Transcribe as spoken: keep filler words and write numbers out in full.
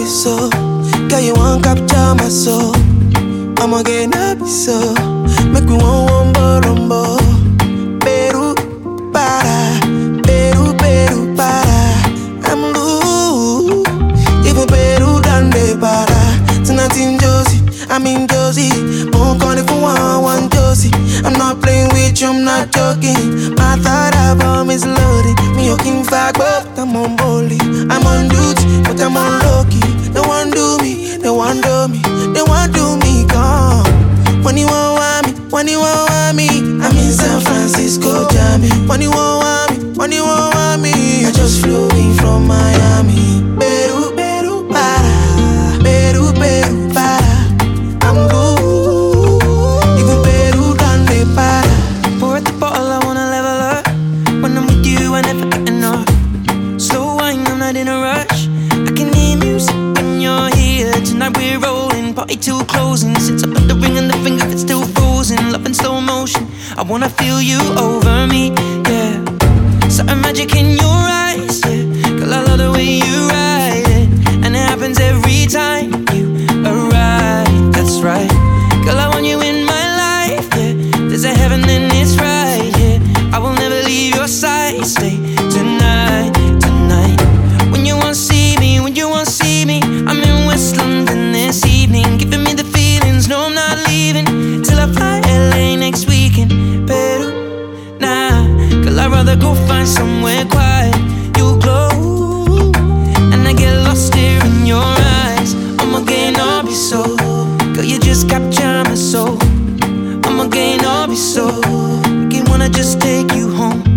so. Girl, you won't capture my soul. I'ma get up so. Make me one one more rumbo. Peru, para. Peru, Peru, para. I'm good. Even Peru done de para. Tonight in Josie, I'm in Josie. Won't call it for one, one Josie. I'm not playing with you, I'm not joking. My thought album is loaded. Me looking fag, but I'm on bully. I'm on duty, but I'm on low-key. They want do me, they want do me, they want do me, come. When you won't want me, when you won't want me, I'm in San Francisco, jamming. When you won't want me, when you won't want me, I just flew in from Miami. Peru, Peru, para. Peru, Peru, para. I'm good. Even Peru done they para. Pour at the bottle, I wanna level up. When I'm with you, I never get enough. Slow wine, I'm not in a rush. I can hear music when you're here. Tonight we're rolling, party till closing. Since I put the ring on the finger, it's still frozen. Love in slow motion, I wanna feel you over me, yeah. Certain magic in your eyes, yeah. Girl, I love the way you ride it. And it happens every time you arrive, that's right. Girl, I want you in my life, yeah. There's a heaven and it's right, yeah. I will never leave your side, stay tonight, tonight. When you won't see me, when you won't see me, I'm in West London this evening. Giving me the feelings, no I'm not leaving till I fly L A next weekend. Peru, nah, girl I'd rather go find somewhere quiet. You glow, and I get lost here in your eyes. I'ma gain all be so, girl you just capture my soul. I'ma gain all be so, making wanna just take you home.